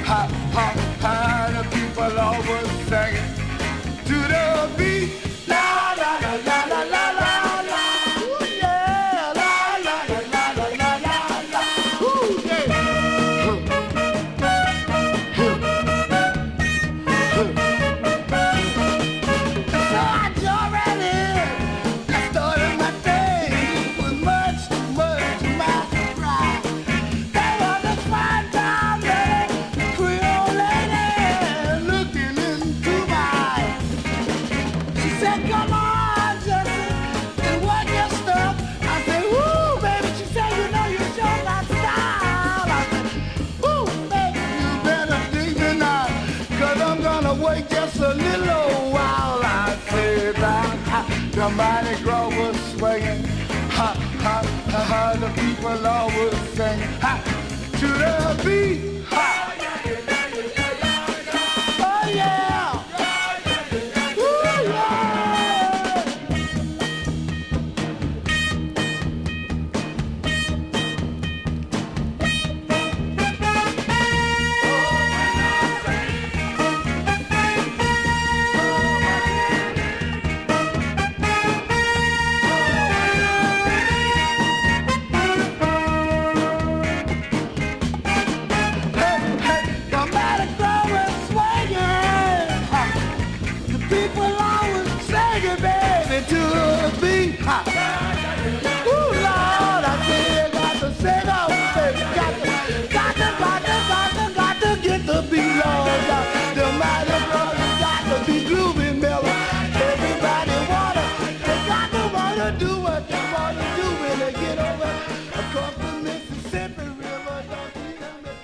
ha, ha, ha. The people always singing to the beat. La, la, la, la, la, la, la, la. Ooh, yeah. La, la, la, la, la, la, la, la. Ooh, yeah. So I jump right in. I started my day with much too much in my pride. There was a fine brown lady, Creole lady, looking into my eyes. She said, come on, Justin, and work your stuff. I said, woo, baby. She said, you know you sure got style. I said, woo, baby, you better dig me now, 'cause I'm gonna wait just a little while. I said, the Mardi Gras was swinging, ha, ha, ha, ha. The people always sing, ha, to the beat, ha. Oh, yeah. Woo, yeah. Hey, hey, the Mardi Gras was swinging, ha. The people always singing, baby, to the beat, ha. Ooh, Lord, I said, got to sing up, baby. Got to get the beat, Lord. The Mardi Gras has got to be groovy, mellow. Everybody wanna do what they wanna do when they get over across the Mississippi River. Don't you hear me?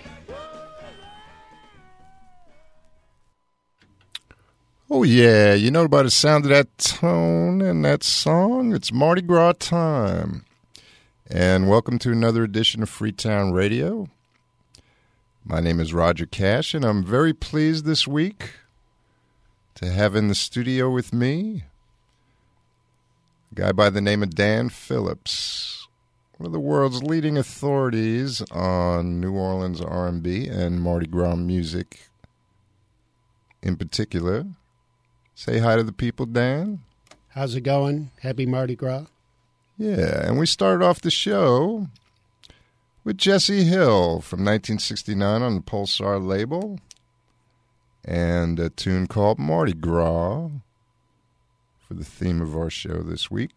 Oh, yeah. You know by the sound of that tone and that song, it's Mardi Gras time. And welcome to another edition of Freetown Radio. My name is Roger Cash, and I'm very pleased this week to have in the studio with me a guy by the name of Dan Phillips, one of the world's leading authorities on New Orleans R&B and Mardi Gras music in particular. Say hi to the people, Dan. How's it going? Happy Mardi Gras. Yeah, and we started off the show with Jesse Hill from 1969 on the Pulsar label and a tune called Mardi Gras for the theme of our show this week.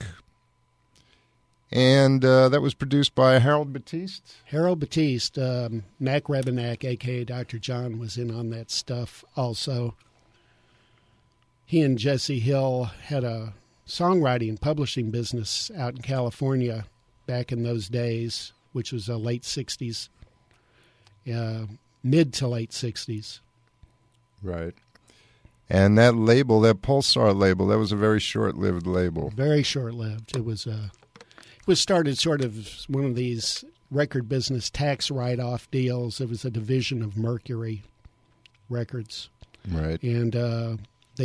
And that was produced by Harold Batiste. Harold Batiste, Mac Rebenak, a.k.a. Dr. John, was in on that stuff also. He and Jesse Hill had a songwriting publishing business out in California back in those days, which was the late 60s, mid to late 60s. Right. And that label, that Pulsar label, that was a very short-lived label. Very short-lived. It was started sort of one of these record business tax write-off deals. It was a division of Mercury Records. Right. And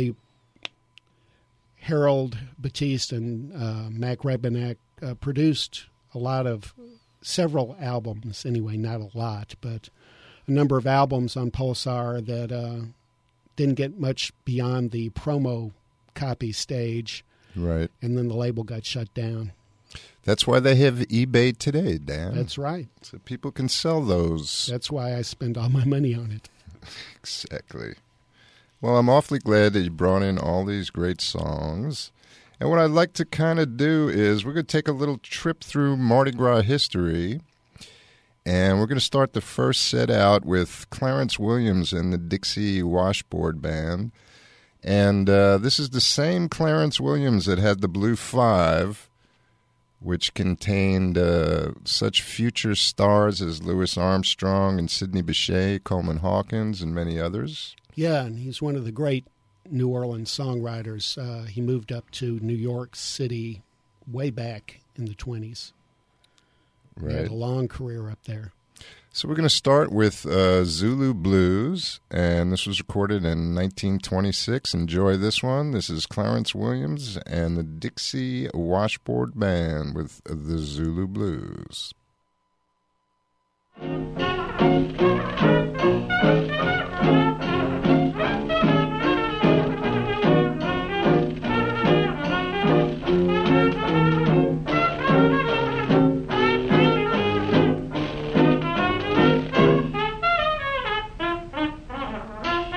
Harold Batiste and Mac Rebenak produced several albums, anyway, not a lot, but a number of albums on Pulsar that didn't get much beyond the promo copy stage. Right. And then the label got shut down. That's why they have eBay today, Dan. That's right. So people can sell those. That's why I spend all my money on it. Exactly. Well, I'm awfully glad that you brought in all these great songs. And what I'd like to kind of do is we're going to take a little trip through Mardi Gras history. And we're going to start the first set out with Clarence Williams and the Dixie Washboard Band. And this is the same Clarence Williams that had the Blue Five, which contained such future stars as Louis Armstrong and Sidney Bechet, Coleman Hawkins, and many others. Yeah, and he's one of the great New Orleans songwriters. He moved up to New York City way back in the 20s. Right. He had a long career up there. So we're going to start with Zulu Blues, and this was recorded in 1926. Enjoy this one. This is Clarence Williams and the Dixie Washboard Band with the Zulu Blues.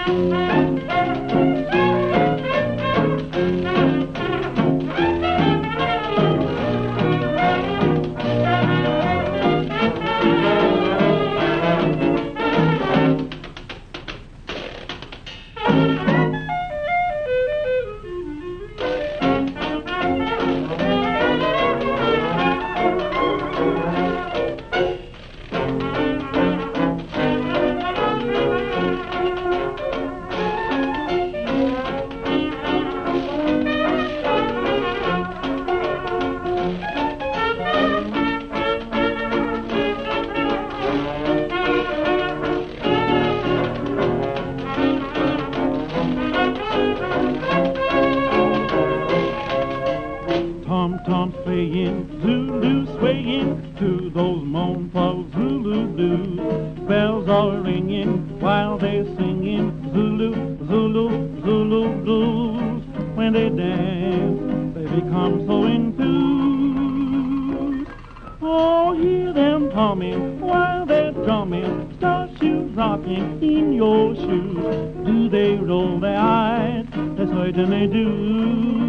Tom swaying, Zulu swaying to those mournful Zulu blues. Bells are ringing while they're singing Zulu, Zulu, Zulu blues. When they dance, they become so enthused. Oh, hear them drumming while they're drumming, star shoes rocking in your shoes. Do they roll their eyes? They certainly do.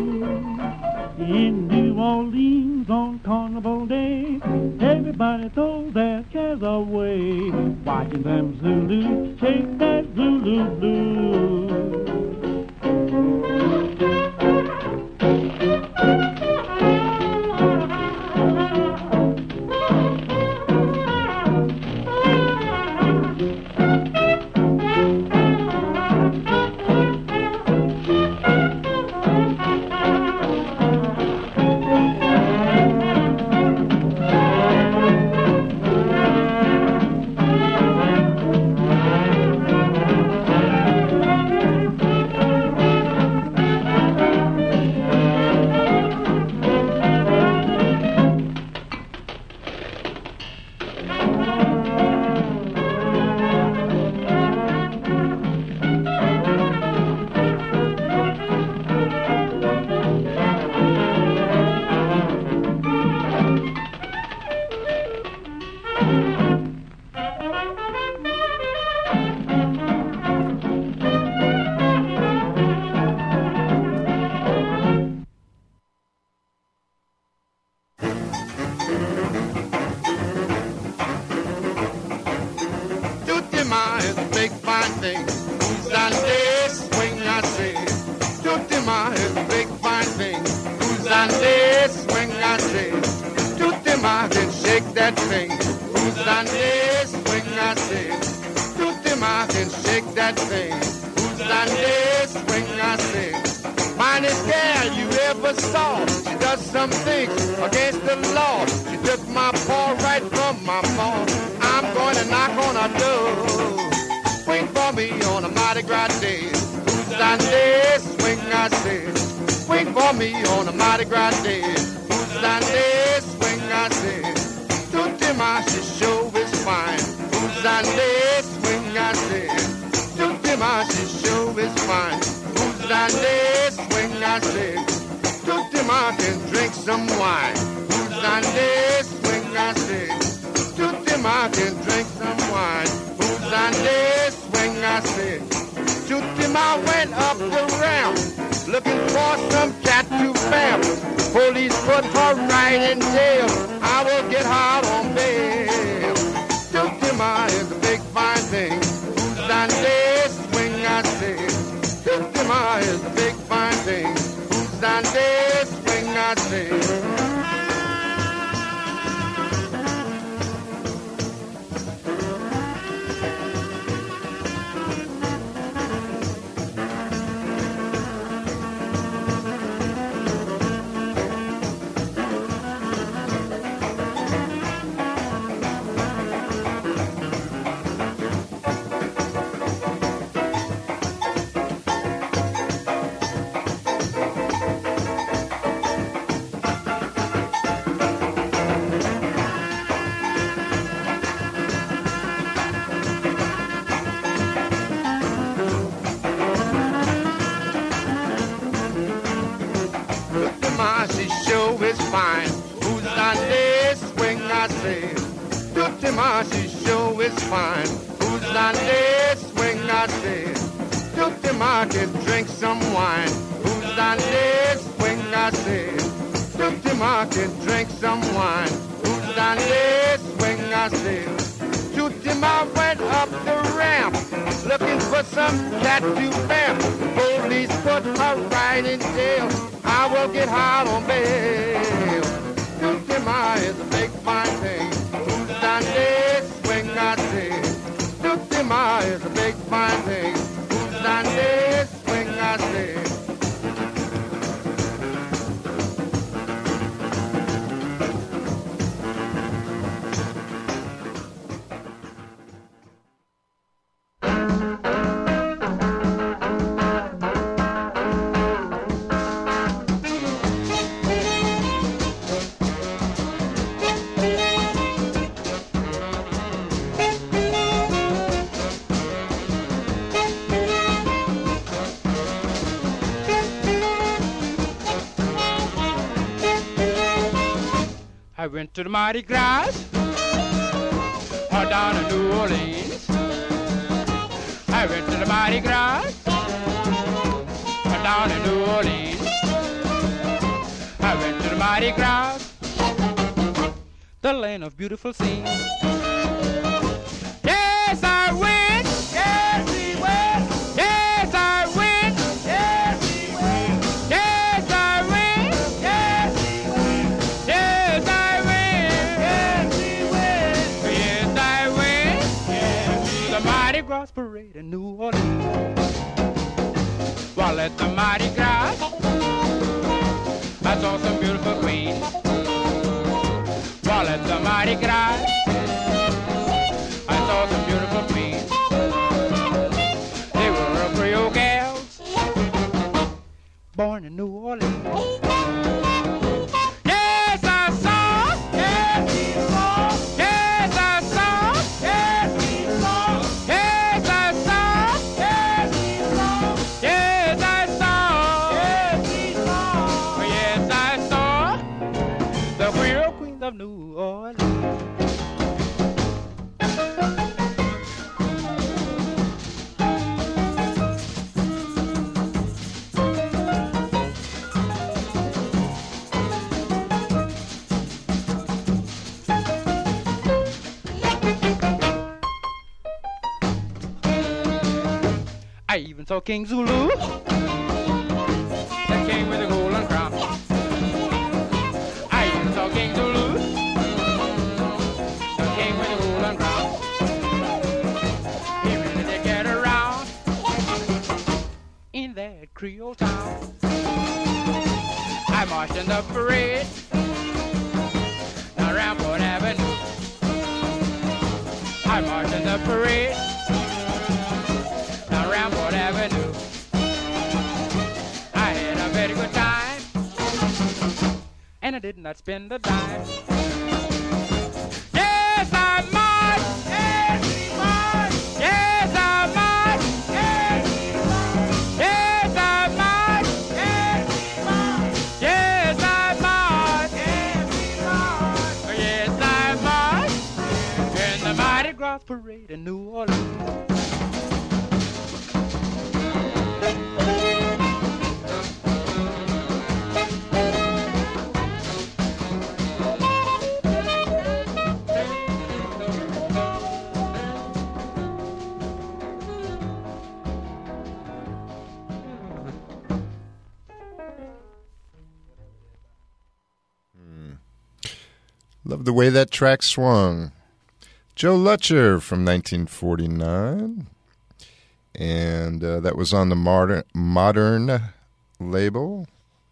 In New Orleans on Carnival Day, everybody throws their cares away, watching them Zulu shake that Zulu blues. She sure is fine. Who's on this swing, I say. market, drink some wine. Who's on this swing, I said. To the market, drink some wine. Who's on this swing, I said. To the market, went up the ramp, looking for some cat to vamp. The police put her right in jail. I will get hot on bail. To the market is a big fine thing. Who's on this swing, I said. To the market is a big fine thing. Who's on this swing, I said. I went to the Mardi Gras, down in New Orleans. I went to the Mardi Gras, down in New Orleans. I went to the Mardi Gras, the land of beautiful scenes. Yes, I went. Yes, he went. Yes, I went. Yes, he went. Yes, I went. Yes, he went. Yes, I went. Yes, he went. Yes, I went. Yes, the Mardi Gras parade in New Orleans. While at the Mardi Gras, I saw some beautiful queens. While at the Mardi Gras, I saw some beautiful queens. They were Creole gals, born in New Orleans. Yes, I saw. Yes, he saw. Yes, I saw. Yes, he saw. Yes, I saw. Yes, he saw. Yes, I saw. Yes, he saw. Yes, I saw the Creole queens of New Orleans. I even saw King Zulu, that king with the golden crown. I even saw King Zulu, the king with the golden crown. He really did get around in that Creole town. I marched in the parade down Rampart Avenue. I marched in the parade down Rampart Avenue. I had a very good time, and I did not spend a dime. Yes, I marched. Yes, he marched. Yes, I marched. Yes, he marched. Yes, I marched. Yes, he marched. Yes, I marched. Yes, he marched. Yes, I marched in the Mardi Gras parade in New Orleans. Love the way that track swung. Joe Lutcher from 1949. And that was on the Modern label.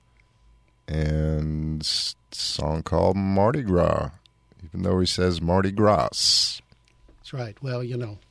And song called Mardi Gras, even though he says Mardi Gras. That's right. Well, you know,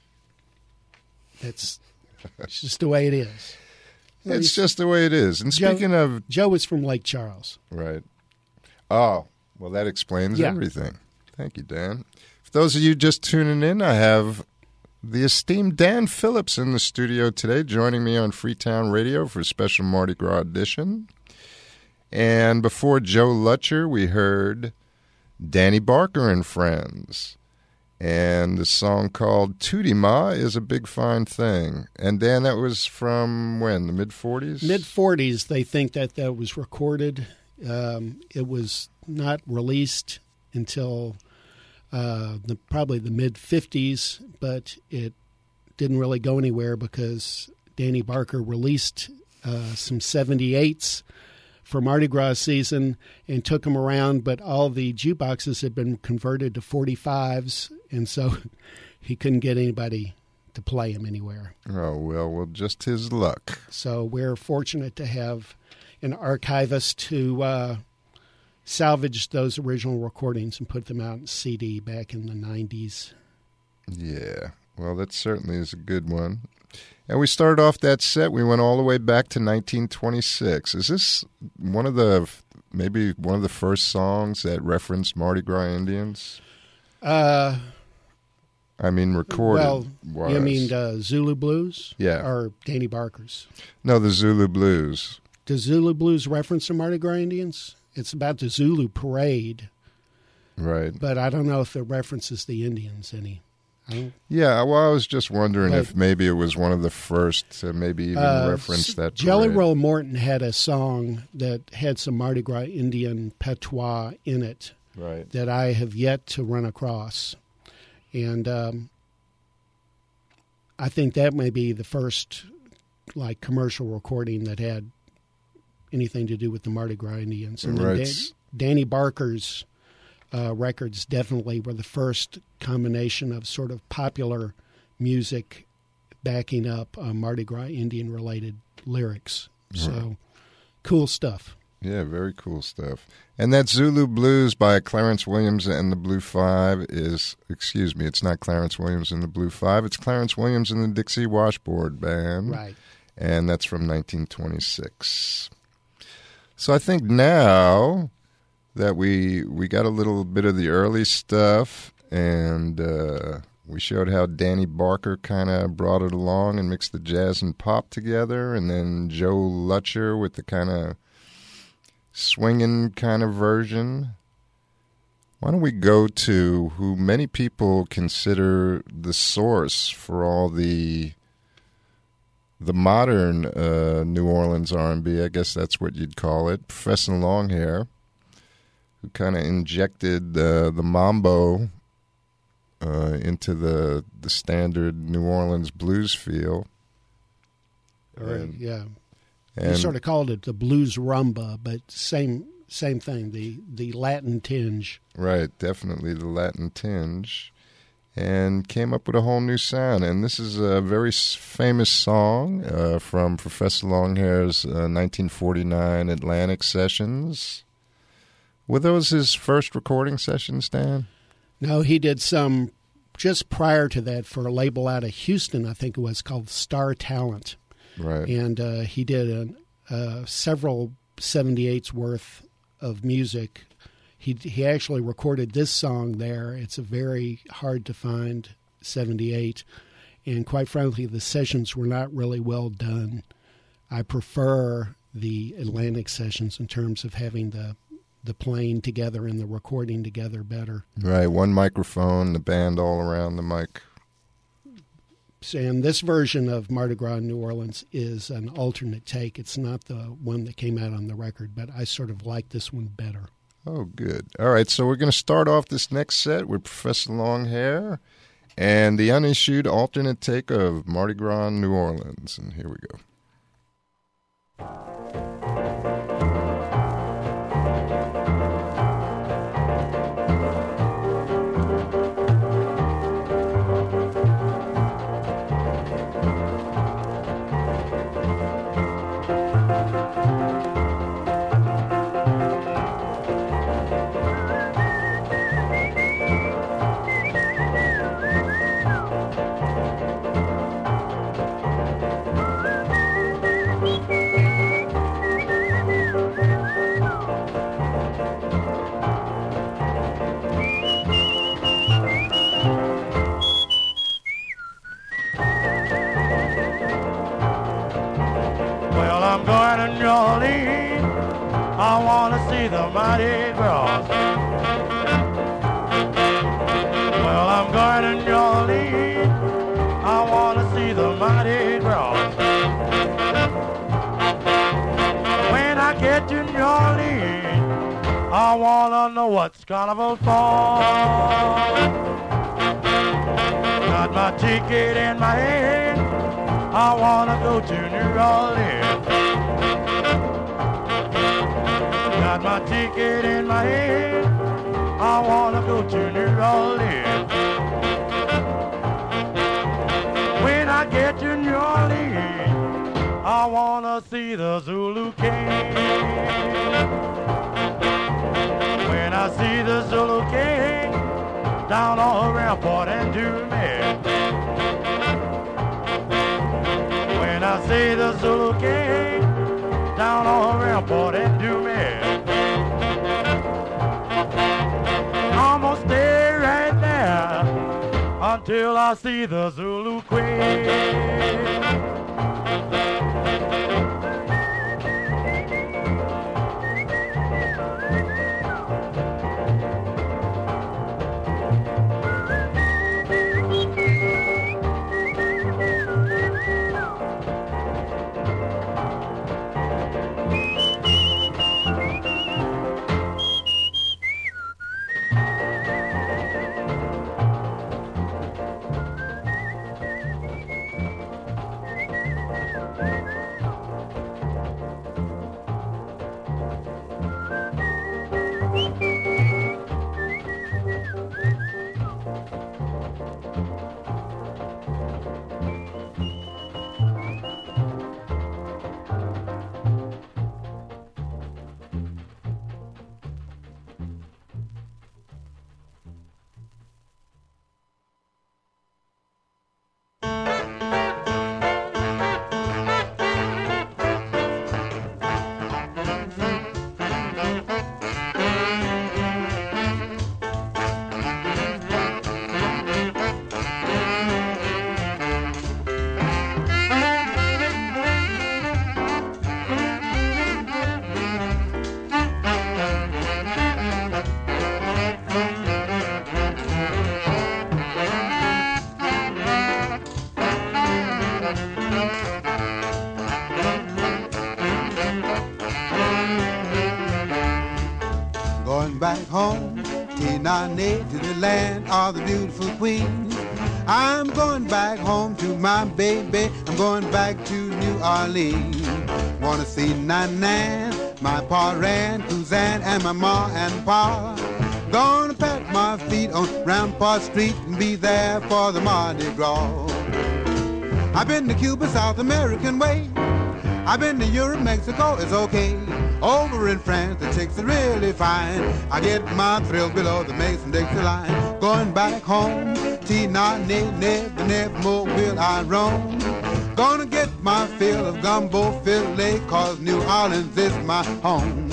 it's just the way it is. It's just the way it is. And speaking of... Joe is from Lake Charles. Right. Oh, well, that explains Yeah. everything. Thank you, Dan. For those of you just tuning in, I have the esteemed Dan Phillips in the studio today, joining me on Freetown Radio for a special Mardi Gras edition. And before Joe Lutcher, we heard Danny Barker and Friends. And the song called Tootie Ma is a big fine thing. And Dan, that was from when? The mid-40s? Mid-40s, they think that was recorded. It was not released until probably the mid-50s, but it didn't really go anywhere because Danny Barker released some 78s for Mardi Gras season and took them around, but all the jukeboxes had been converted to 45s, and so he couldn't get anybody to play them anywhere. Oh, well, just his luck. So we're fortunate to have an archivist who salvaged those original recordings and put them out in CD back in the 90s. Yeah, well, that certainly is a good one. And we started off that set. We went all the way back to 1926. Is this maybe one of the first songs that referenced Mardi Gras Indians? I mean, recorded. Well, you mean Zulu Blues? Yeah. Or Danny Barker's? No, the Zulu Blues. Does Zulu Blues reference the Mardi Gras Indians? It's about the Zulu parade. Right. But I don't know if it references the Indians any. Yeah, well, I was just wondering if maybe it was one of the first to maybe even reference that parade. Jelly Roll Morton had a song that had some Mardi Gras Indian patois in it, right, that I have yet to run across. And I think that may be the first commercial recording that had anything to do with the Mardi Gras Indians. And then Danny Barker's records definitely were the first combination of sort of popular music backing up Mardi Gras Indian-related lyrics. So, cool stuff. Yeah, very cool stuff. And that Zulu Blues by Clarence Williams and the Blue Five it's not Clarence Williams and the Blue Five, it's Clarence Williams and the Dixie Washboard Band. Right. And that's from 1926. So I think now that we got a little bit of the early stuff, and we showed how Danny Barker kind of brought it along and mixed the jazz and pop together, and then Joe Lutcher with the kind of swinging kind of version. Why don't we go to who many people consider the source for all the modern New Orleans R&B, I guess that's what you'd call it, Professor Longhair, who kind of injected the mambo into the standard New Orleans blues feel. Yeah. You sort of called it the blues rumba, but same thing, the Latin tinge. Right, definitely the Latin tinge. And came up with a whole new sound. And this is a very famous song from Professor Longhair's 1949 Atlantic Sessions. Were those his first recording sessions, Dan? No, he did some just prior to that for a label out of Houston, I think it was, called Star Talent. Right. And he did several 78s worth of music. He actually recorded this song there. It's a very hard to find 78. And quite frankly, the sessions were not really well done. I prefer the Atlantic Sessions in terms of having the playing together and the recording together better. Right, one microphone, the band all around the mic. And this version of Mardi Gras New Orleans is an alternate take. It's not the one that came out on the record, but I sort of like this one better. Oh, good. All right, so we're going to start off this next set with Professor Longhair and the unissued alternate take of Mardi Gras New Orleans. And here we go. I want to see the Mardi Gras. Well, I'm going wanna know what's carnival for. Got my ticket in my hand. I wanna go to New Orleans. Got my ticket in my hand. I wanna go to New Orleans. When I get to New Orleans, I wanna see the Zulu King. When I see the Zulu King down on Rampart and Dumas. When I see the Zulu King down on Rampart and Dumas. I'm gonna stay right there until I see the Zulu Queen. Back home, Tinane, to the land of the beautiful queen. I'm going back home to my baby. I'm going back to New Orleans. Wanna see Nanan, my pa-ran, Kuzan, and my ma and pa. Gonna pat my feet on Rampart Street and be there for the Mardi Gras. I've been to Cuba, South American way. I've been to Europe, Mexico, it's okay. Over in France, the chicks are really fine. I get my thrill below the Mason-Dixie line. Going back home, never more will I roam. Gonna get my fill of gumbo fillet, cause New Orleans is my home.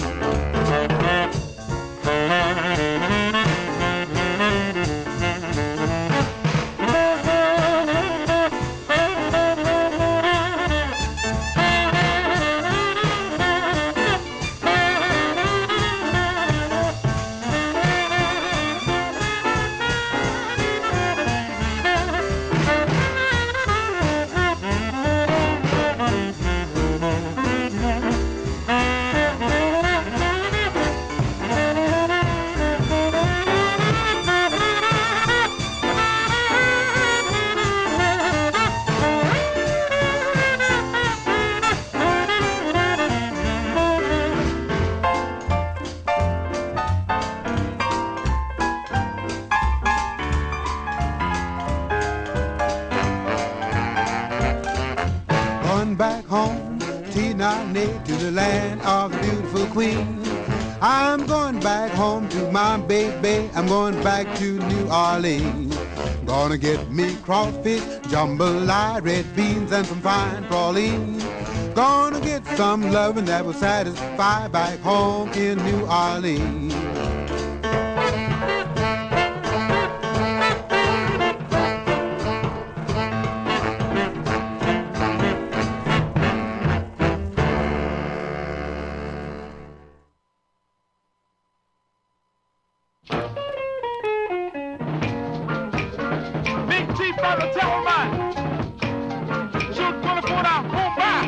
Back home, Tinane, to the land of the beautiful queen. I'm going back home to my baby. I'm going back to New Orleans. Gonna get me crawfish, jambalaya, red beans, and some fine praline. Gonna get some loving that will satisfy back home in New Orleans.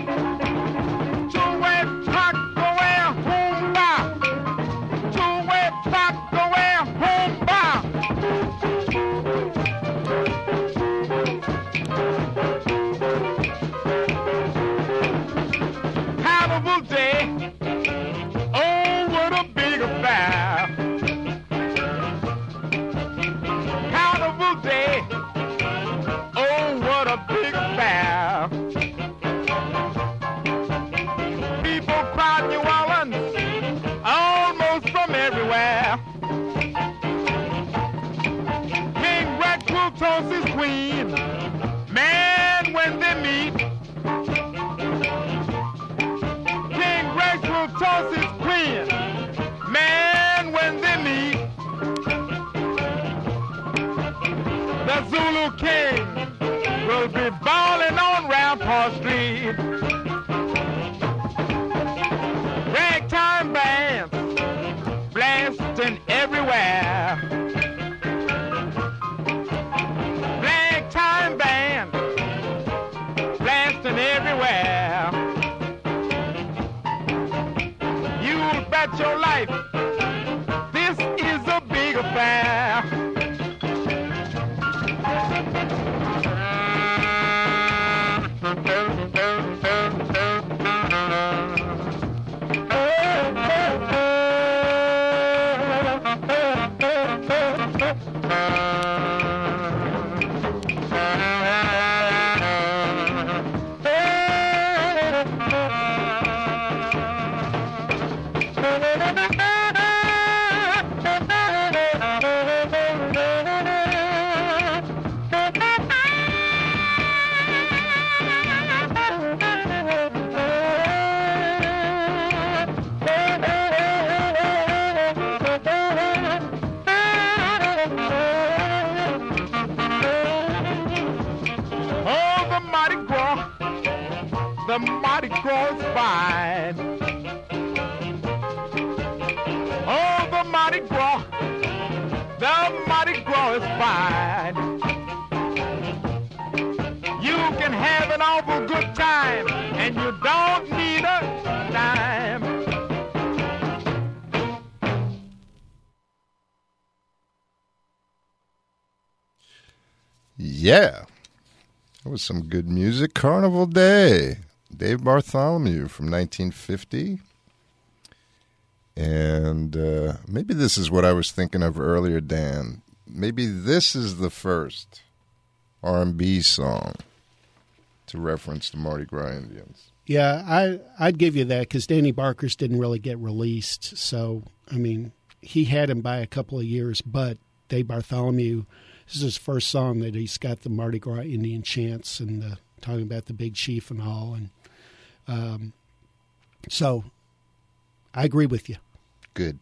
Joe West, men, man, when they meet, the Zulu King will be balling on Rampart Street. Ragtime bands blasting everywhere. Ragtime band blasting everywhere. You bet your life this is a big affair. The Mardi Gras is fine. Oh, the Mardi Gras is fine. You can have an awful good time, and you don't need a dime. Yeah. That was some good music. Carnival Day. Dave Bartholomew from 1950. And maybe this is what I was thinking of earlier, Dan. Maybe this is the first R&B song to reference the Mardi Gras Indians. Yeah, I'd give you that because Danny Barker's didn't really get released. So, I mean, he had him by a couple of years, but Dave Bartholomew, this is his first song that he's got the Mardi Gras Indian chants and talking about the big chief and all. And so I agree with you. Good.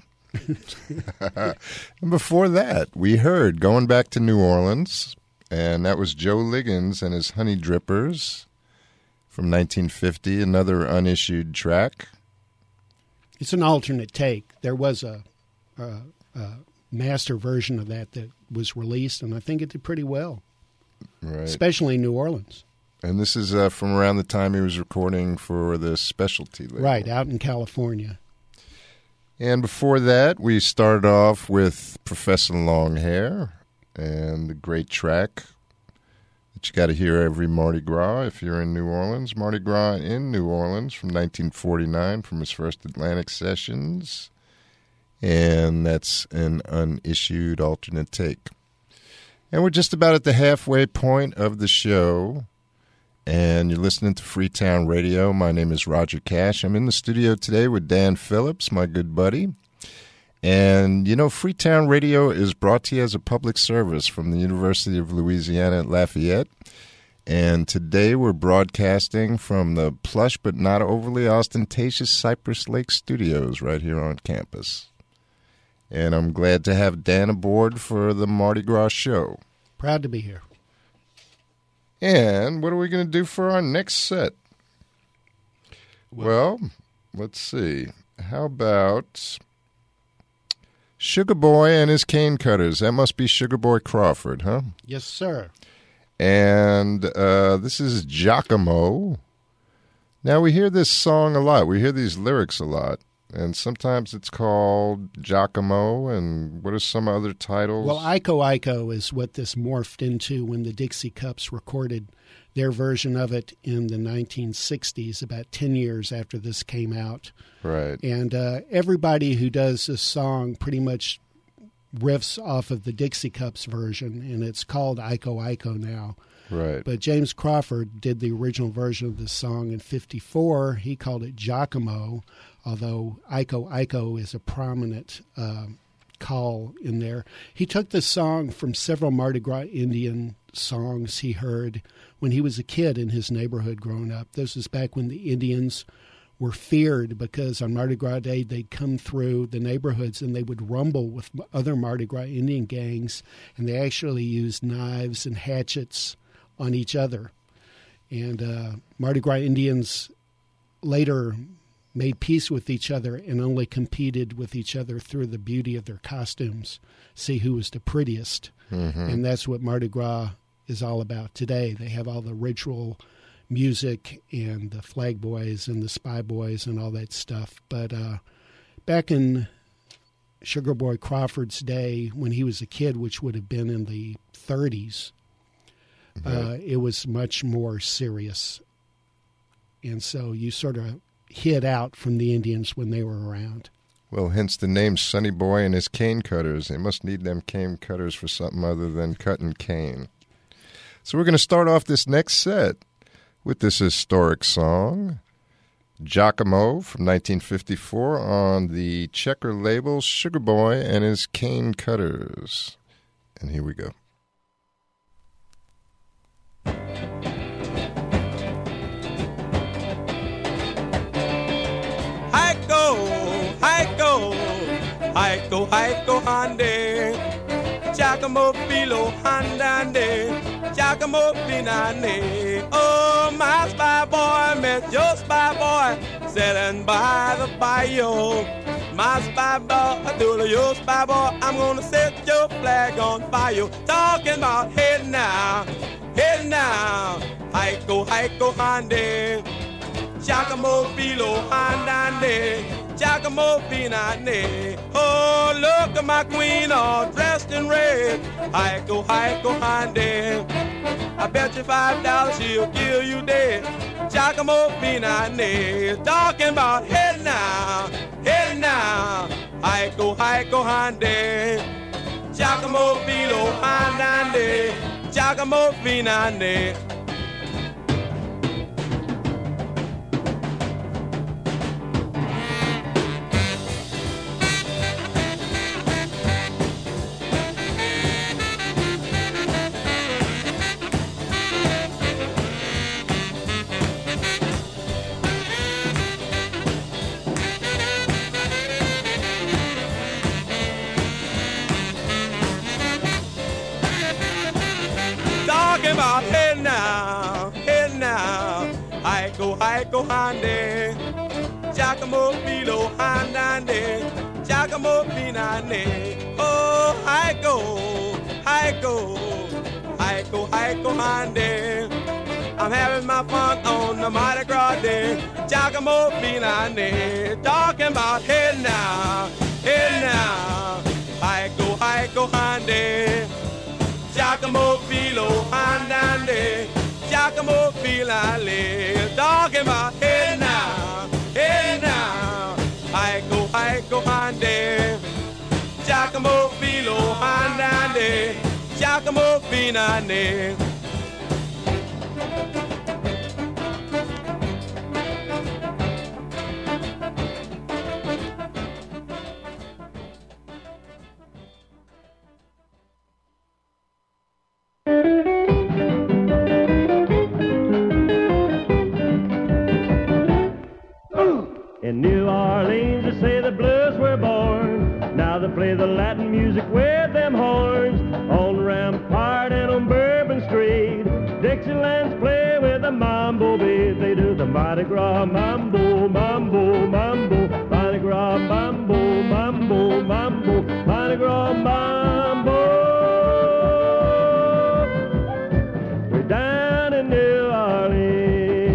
And before that, we heard Going Back to New Orleans, and that was Joe Liggins and his Honey Drippers from 1950, another unissued track. It's an alternate take. There was a master version of that was released, and I think it did pretty well, right? Especially in New Orleans. And this is from around the time he was recording for the Specialty label. Right, out in California. And before that, we started off with Professor Longhair and the great track that you got to hear every Mardi Gras if you're in New Orleans. Mardi Gras in New Orleans from 1949 from his first Atlantic Sessions. And that's an unissued alternate take. And we're just about at the halfway point of the show. And you're listening to Freetown Radio. My name is Roger Cash. I'm in the studio today with Dan Phillips, my good buddy. And, you know, Freetown Radio is brought to you as a public service from the University of Louisiana at Lafayette. And today we're broadcasting from the plush but not overly ostentatious Cypress Lake Studios right here on campus. And I'm glad to have Dan aboard for the Mardi Gras show. Proud to be here. And what are we going to do for our next set? Well, let's see. How about Sugar Boy and his Cane Cutters? That must be Sugar Boy Crawford, huh? Yes, sir. And this is Giacomo. Now, we hear this song a lot. We hear these lyrics a lot. And sometimes it's called Giacomo, and what are some other titles? Well, Iko Iko is what this morphed into when the Dixie Cups recorded their version of it in the 1960s, about 10 years after this came out. Right. And everybody who does this song pretty much riffs off of the Dixie Cups version, and it's called Iko Iko now. Right. But James Crawford did the original version of this song in 1954. He called it Giacomo, although Iko Iko is a prominent call in there. He took this song from several Mardi Gras Indian songs he heard when he was a kid in his neighborhood growing up. This was back when the Indians were feared because on Mardi Gras Day they'd come through the neighborhoods and they would rumble with other Mardi Gras Indian gangs, and they actually used knives and hatchets on each other. And Mardi Gras Indians later made peace with each other and only competed with each other through the beauty of their costumes, see who was the prettiest. And that's what Mardi Gras is all about today. They have all the ritual music and the flag boys and the spy boys and all that stuff. But back in Sugar Boy Crawford's day, when he was a kid, which would have been in the 30s, it was much more serious. And so you sort of hid out from the Indians when they were around. Well, hence the name Sonny Boy and his cane cutters. They must need them cane cutters for something other than cutting cane. So we're going to start off this next set with this historic song, Giacomo from 1954 on the Checker label, Sugar Boy and his Cane Cutters. And here we go. Haiko, haiko, hande, Giacomo filo handande, Giacomo finane. Oh, my spy boy met your spy boy, sitting by the bayou. My spy boy, do your spy boy, I'm gonna set your flag on fire. Talking about hey now, haiko, haiko, hande, Giacomo filo handande. Giacomo Finane. Oh, look at my queen all dressed in red. Haiko, haiko, hande. I bet you $5 she'll kill you dead. Giacomo Finane. Talking about hey now. Haiko, haiko, hande. Giacomo Filo handande. Giacomo Finane. About hey now, haiko, hande, Giacomo Filo handande, Giacomo Finane. Oh, haiko, hande. I'm having my fun on the Mardi Gras Day, Giacomo Finane. Talking about hey now, haiko, hande. Giacomo Filo handande, Giacomo Filale, talking about hey now, haiko, hande, Giacomo Filo handande, Giacomo Finane. In New Orleans, they say the blues were born. Now they play the Latin music with them horns. On Rampart and on Bourbon Street, Dixieland's play with the mambo beat. They do the Mardi Gras mambo, mambo, mambo, Mardi Gras mambo, mambo, mambo, Mardi Gras mambo. We're down in New Orleans.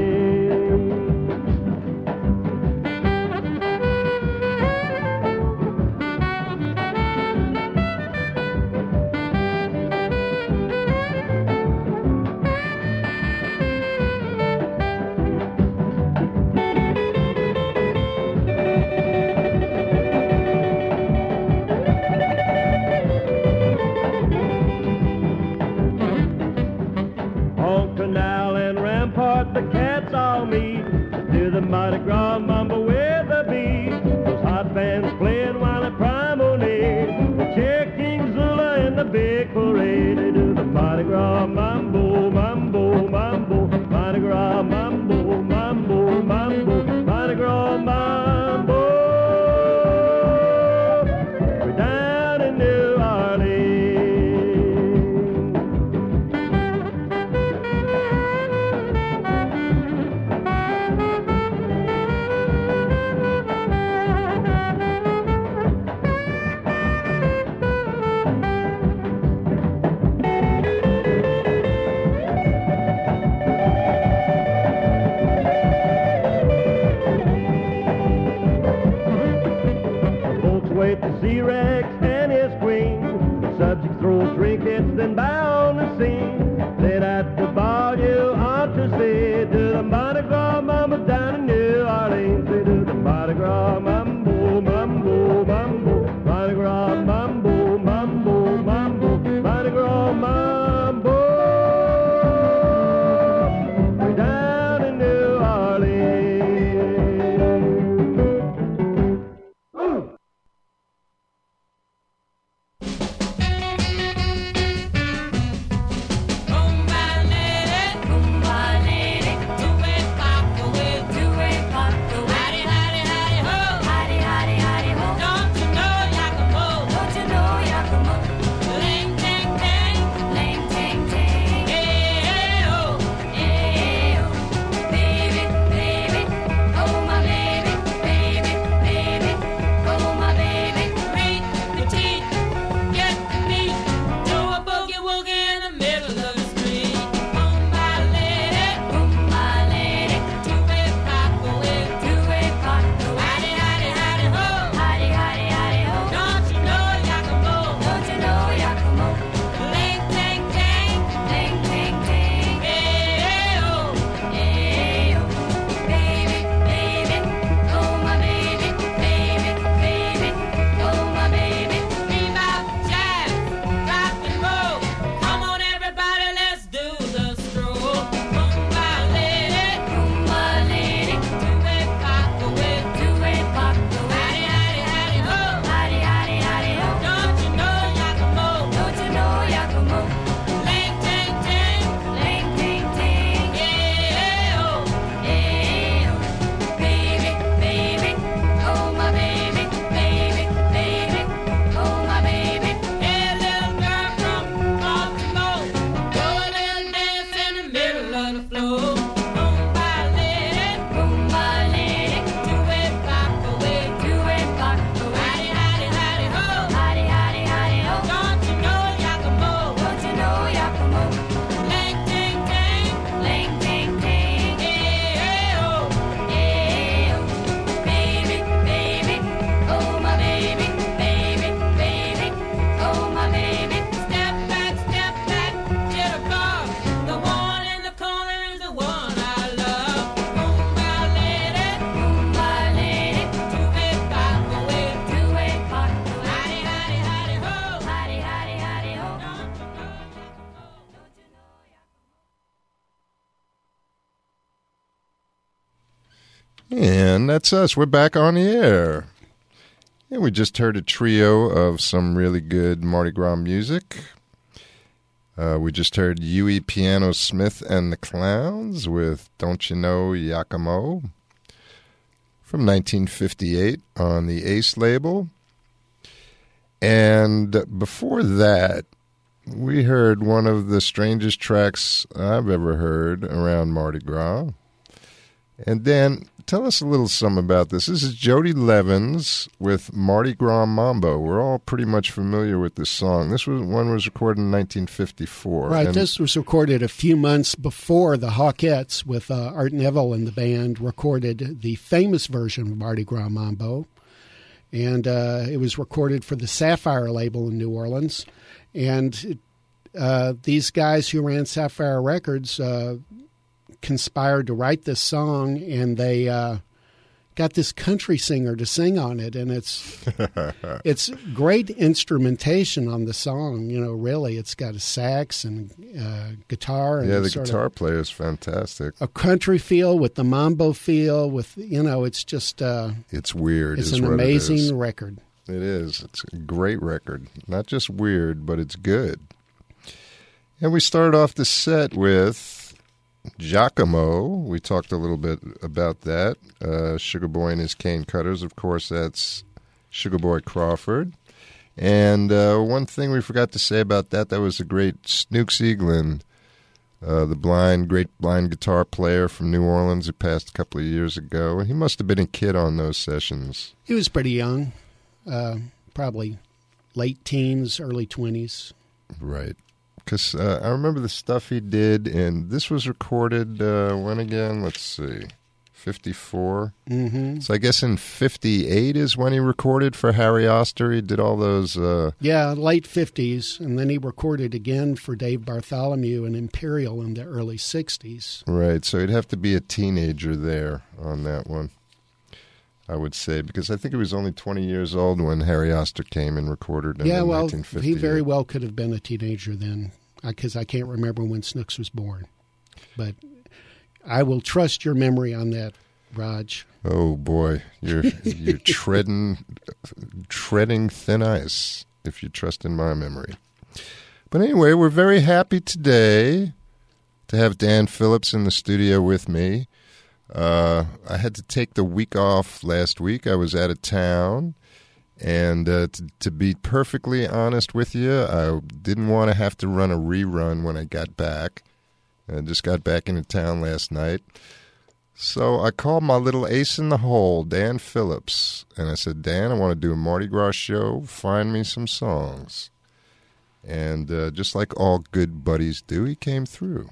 The cats all meet to do the Mardi Gras mambo with the beat. Those hot bands playing while at Primal Need. The Cherokee King Zula in the big parade. They do the Mardi Gras mambo, mambo, mambo, Mardi Gras mambo, mambo, mambo, Mardi Gras. And that's us. We're back on the air. And we just heard a trio of some really good Mardi Gras music. We just heard Huey Piano Smith and the Clowns with Don't You Know Yakimo from 1958 on the Ace label. And before that, we heard one of the strangest tracks I've ever heard around Mardi Gras. And Dan, tell us a little something about this. This is Jody Levens with Mardi Gras Mambo. We're all pretty much familiar with this song. This one was recorded in 1954. Right, and this was recorded a few months before the Hawkettes with Art Neville and the band recorded the famous version of Mardi Gras Mambo. And it was recorded for the Sapphire label in New Orleans. And these guys who ran Sapphire Records conspired to write this song, and they got this country singer to sing on it, and it's great instrumentation on the song. You know, really, it's got a sax and guitar. And the guitar player is fantastic. A country feel with the mambo feel. With it's just it's weird. It's an amazing record. It is. It's a great record. Not just weird, but it's good. And we started off the set with Giacomo. We talked a little bit about that. Sugar Boy and his Cane Cutters. Of course, that's Sugar Boy Crawford. And one thing we forgot to say about that was the great Snooks Eaglin, the great blind guitar player from New Orleans who passed a couple of years ago. And he must have been a kid on those sessions. He was pretty young, probably late teens, early 20s. Right. Because I remember the stuff he did, and this was recorded when again? Let's see, 54. Mm-hmm. So I guess in 58 is when he recorded for Harry Oster. He did all those. Late 50s, and then he recorded again for Dave Bartholomew and Imperial in the early 60s. Right, so he'd have to be a teenager there on that one, I would say, because I think he was only 20 years old when Harry Oster came and recorded in 1958. He very well could have been a teenager then, because I can't remember when Snooks was born. But I will trust your memory on that, Raj. Oh, boy. You're treading thin ice if you trust in my memory. But anyway, we're very happy today to have Dan Phillips in the studio with me. I had to take the week off last week. I was out of town, and to be perfectly honest with you, I didn't want to have to run a rerun when I got back. I just got back into town last night. So I called my little ace in the hole, Dan Phillips, and I said, Dan, I want to do a Mardi Gras show. Find me some songs. And just like all good buddies do, he came through.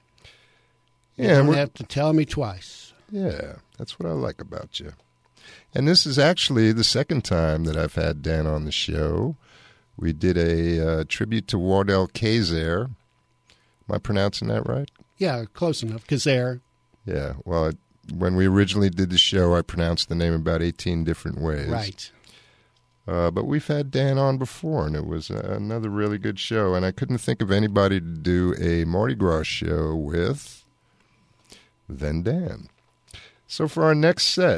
You don't have to tell me twice. Yeah, that's what I like about you. And this is actually the second time that I've had Dan on the show. We did a tribute to Wardell Kaiser. Am I pronouncing that right? Yeah, close enough. Kaiser. Yeah, well, when we originally did the show, I pronounced the name about 18 different ways. Right. But we've had Dan on before, and it was another really good show. And I couldn't think of anybody to do a Mardi Gras show with than Dan. So for our next set,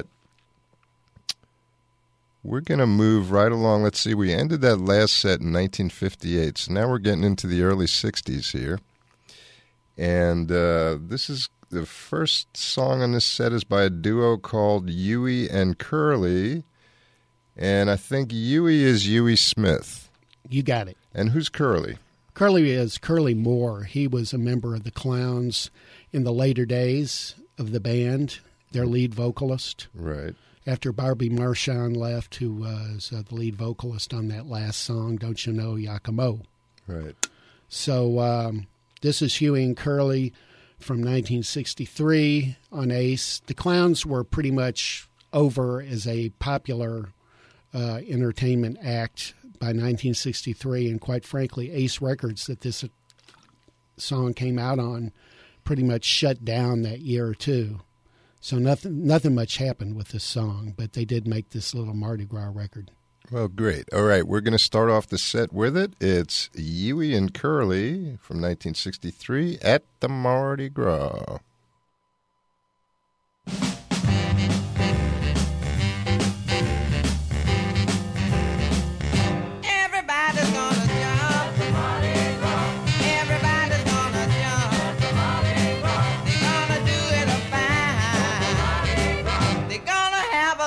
we're going to move right along. Let's see, we ended that last set in 1958, so now we're getting into the early 60s here. And this is the first song on this set is by a duo called Huey and Curly. And I think Huey is Huey Smith. You got it. And who's Curly? Curly is Curly Moore. He was a member of the Clowns in the later days of the band, their lead vocalist. Right. After Barbie Marchand left, who was the lead vocalist on that last song, Don't You Know Yakimo. Right. So this is Huey and Curly from 1963 on Ace. The Clowns were pretty much over as a popular entertainment act by 1963, and quite frankly, Ace Records that this song came out on pretty much shut down that year or two. So nothing much happened with this song, but they did make this little Mardi Gras record. Well, great. All right, we're going to start off the set with it. It's Huey and Curly from 1963 at the Mardi Gras.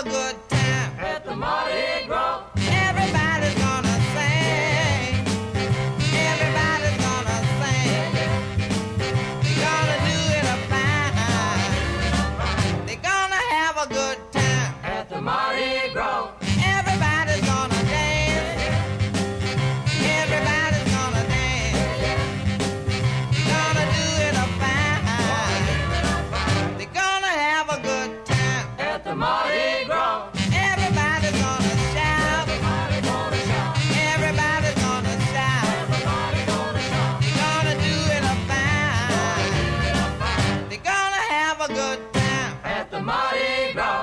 good time at the Mardi Gras. Everybody's gonna sing. Everybody's gonna sing. They're gonna do it a fine. They're gonna have a good time at the Mardi Gras. Everybody's gonna dance. Everybody's gonna dance. Gonna do it a fine. They're gonna have a good time at the Mardi Gras. Everybody's gonna shout. Everybody's gonna shout. They're gonna do it a fine. They're gonna have a good time at the Mardi Gras.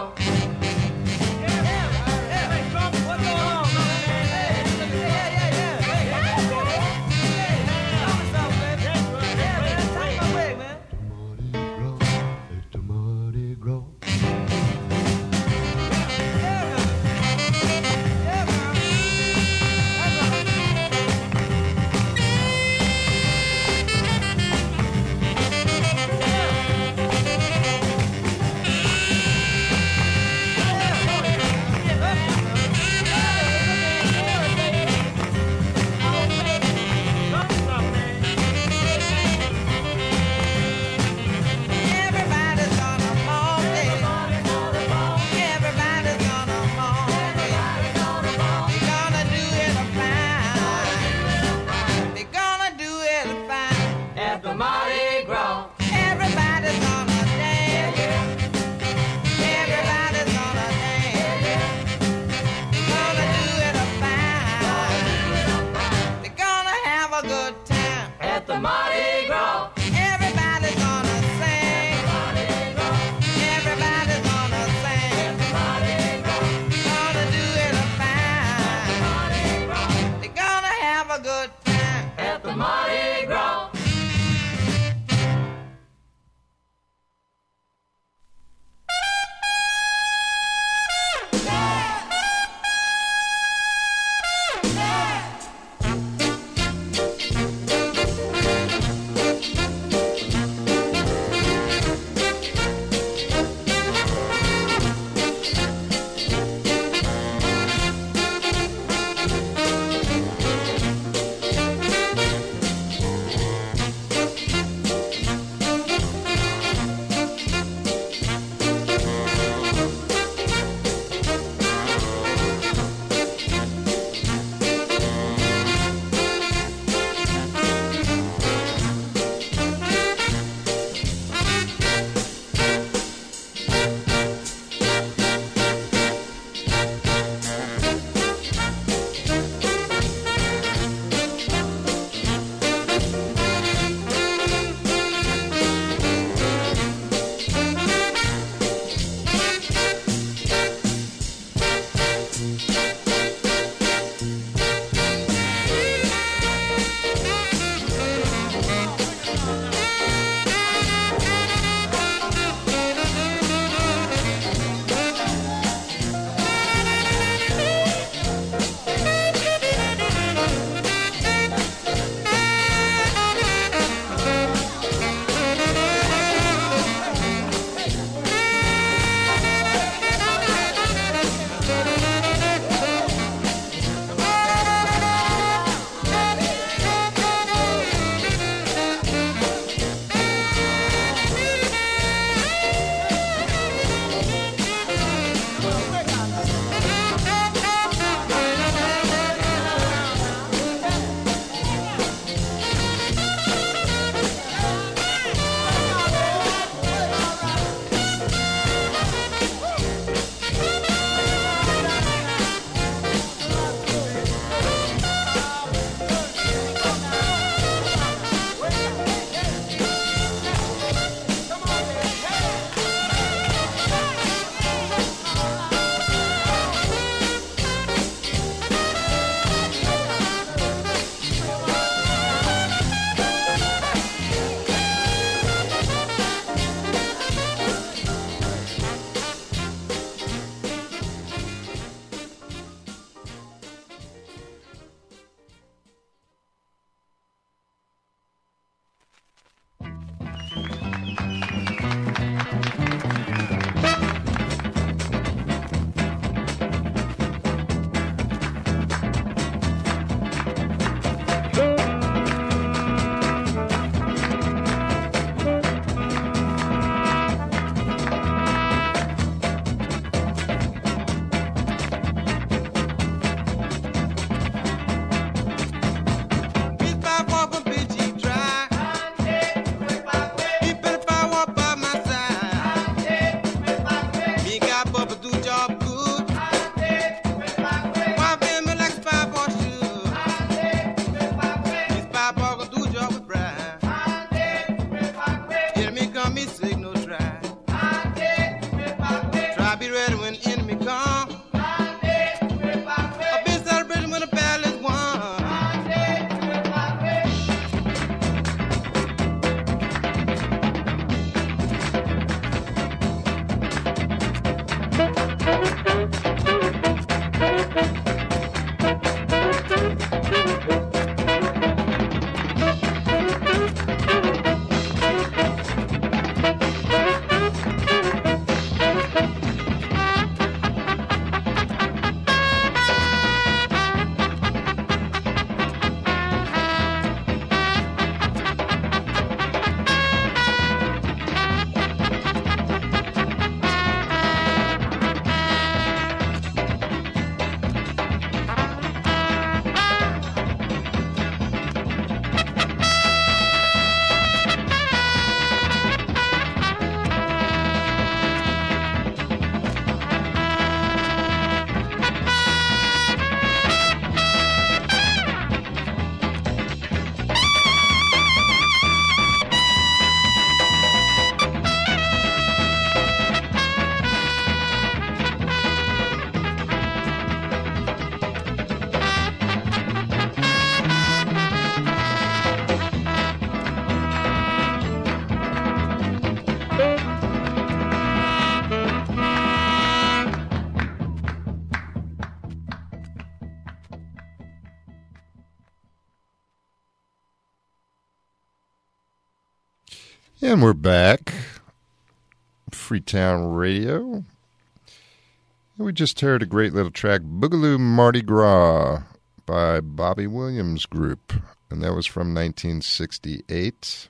And we're back. Freetown Radio. And we just heard a great little track, Boogaloo Mardi Gras, by Bobby Williams Group. And that was from 1968.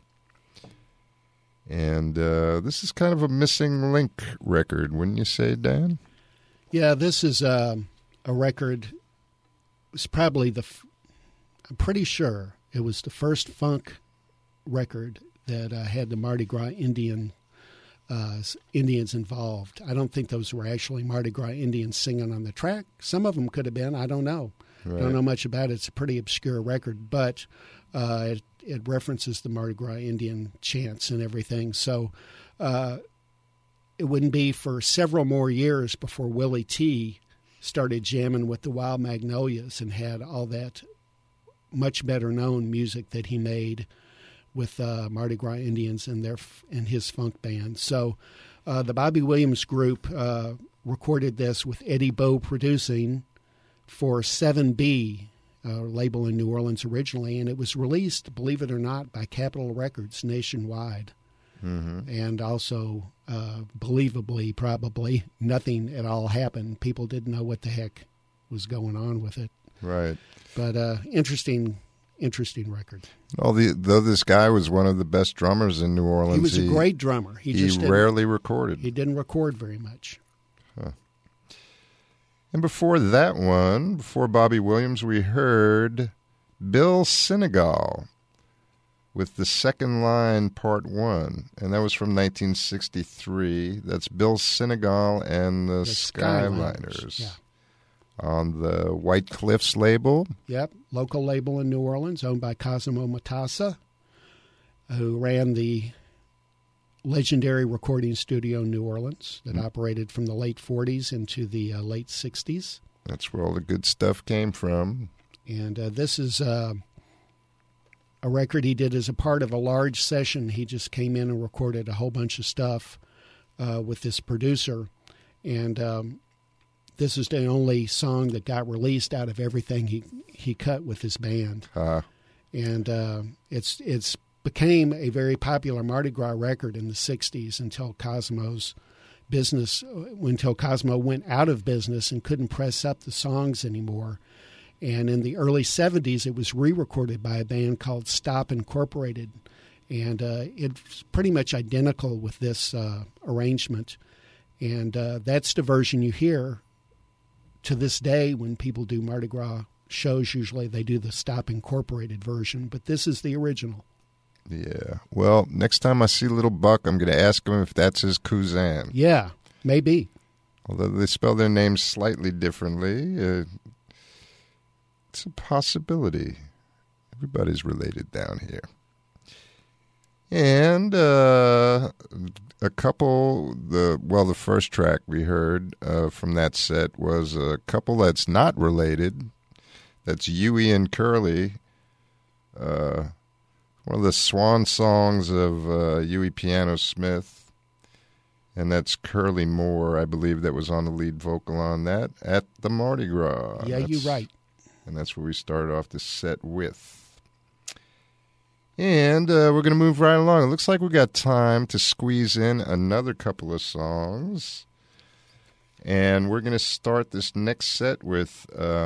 And this is kind of a missing link record, wouldn't you say, Dan? Yeah, this is a record. It was probably I'm pretty sure it was the first funk record that had the Mardi Gras Indians involved. I don't think those were actually Mardi Gras Indians singing on the track. Some of them could have been. I don't know. Right. Don't know much about it. It's a pretty obscure record, but it references the Mardi Gras Indian chants and everything. So it wouldn't be for several more years before Willie T started jamming with the Wild Magnolias and had all that much better known music that he made with Mardi Gras Indians and his funk band. So the Bobby Williams Group recorded this with Eddie Bow producing for 7B, label in New Orleans originally, and it was released, believe it or not, by Capitol Records nationwide. Mm-hmm. And also, believably, probably, nothing at all happened. People didn't know what the heck was going on with it. Right. But interesting record. Though this guy was one of the best drummers in New Orleans. He was a great drummer. He rarely recorded. He didn't record very much. Huh. And before that one, before Bobby Williams, we heard Bill Senegal with The Second Line Part 1. And that was from 1963. That's Bill Senegal and the Skyliners. Yeah. On the White Cliffs label. Yep, local label in New Orleans, owned by Cosimo Matassa, who ran the legendary recording studio in New Orleans that operated from the late 40s into the late 60s. That's where all the good stuff came from. And this is a record he did as a part of a large session. He just came in and recorded a whole bunch of stuff with this producer. And this is the only song that got released out of everything he cut with his band. And it's became a very popular Mardi Gras record in the 60s until Cosmo went out of business and couldn't press up the songs anymore. And in the early 70s, it was re-recorded by a band called Stop Incorporated. And it's pretty much identical with this arrangement. And that's the version you hear to this day when people do Mardi Gras shows. Usually they do the Stop Incorporated version, but this is the original. Yeah. Well, next time I see Little Buck, I'm going to ask him if that's his cousin. Yeah, maybe. Although they spell their names slightly differently, it's a possibility. Everybody's related down here. And the first track we heard from that set was a couple that's not related. That's Huey and Curly. One of the swan songs of Huey Piano Smith. And that's Curly Moore, I believe, that was on the lead vocal on that at the Mardi Gras. Yeah, you're right. And that's where we started off the set with. And we're going to move right along. It looks like we got time to squeeze in another couple of songs. And we're going to start this next set with,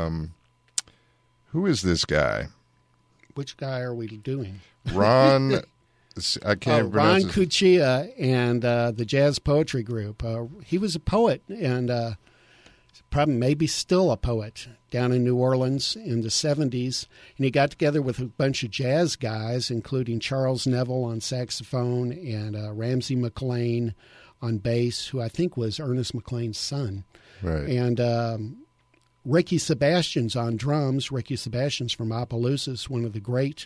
who is this guy? Which guy are we doing? Ron, I can't pronounce Ron Cuccia and the Jazz Poetry Group. He was a poet and probably maybe still a poet down in New Orleans in the 70s. And he got together with a bunch of jazz guys, including Charles Neville on saxophone and Ramsey McLean on bass, who I think was Ernest McLean's son. Right. And Ricky Sebastian's on drums. Ricky Sebastian's from Opelousas, one of the great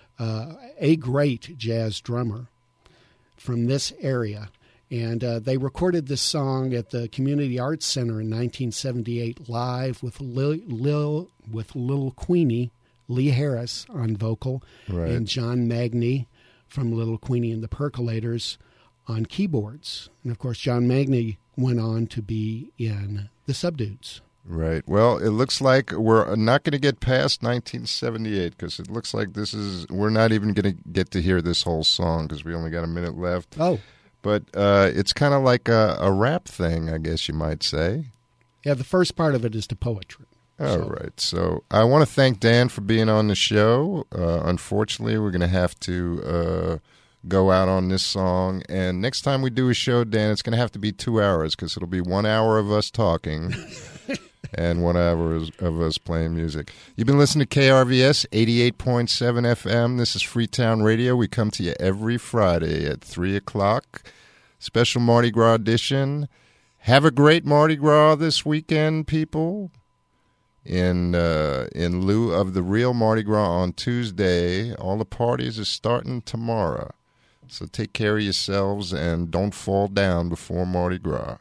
jazz drummer from this area. And they recorded this song at the Community Arts Center in 1978 live with Lil Queenie, Lee Harris on vocal, right, and John Magny from Little Queenie and the Percolators on keyboards. And, of course, John Magny went on to be in the Subdudes. Right. Well, it looks like we're not going to get past 1978 because it looks like we're not even going to get to hear this whole song because we only got a minute left. Oh. But it's kind of like a rap thing, I guess you might say. Yeah, the first part of it is the poetry. All right. So I want to thank Dan for being on the show. Unfortunately, we're going to have to go out on this song. And next time we do a show, Dan, it's going to have to be 2 hours because it'll be 1 hour of us talking and 1 hour of us playing music. You've been listening to KRVS 88.7 FM. This is Freetown Radio. We come to you every Friday at 3 o'clock. Special Mardi Gras edition. Have a great Mardi Gras this weekend, people. In lieu of the real Mardi Gras on Tuesday, all the parties are starting tomorrow. So take care of yourselves and don't fall down before Mardi Gras.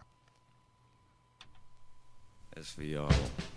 That's for y'all.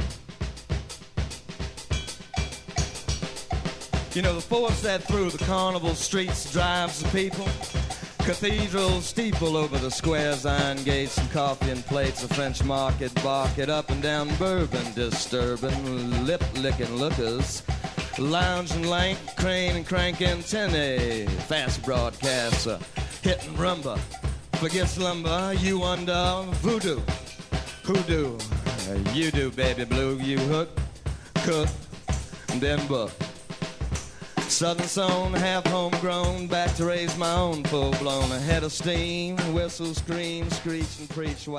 You know, the force that through the carnival streets drives the people. Cathedral steeple over the squares, iron gates and coffee and plates, a French market, barket up and down Bourbon, disturbing, lip-licking lookers, lounging lank, crane and crank antennae, fast broadcasts, hitting rumba, forget slumber, you under voodoo, hoodoo, you do, baby blue, you hook, cook, then book. Southern sown, half homegrown, back to raise my own full-blown, a head of steam, whistle, scream, screech, and preach.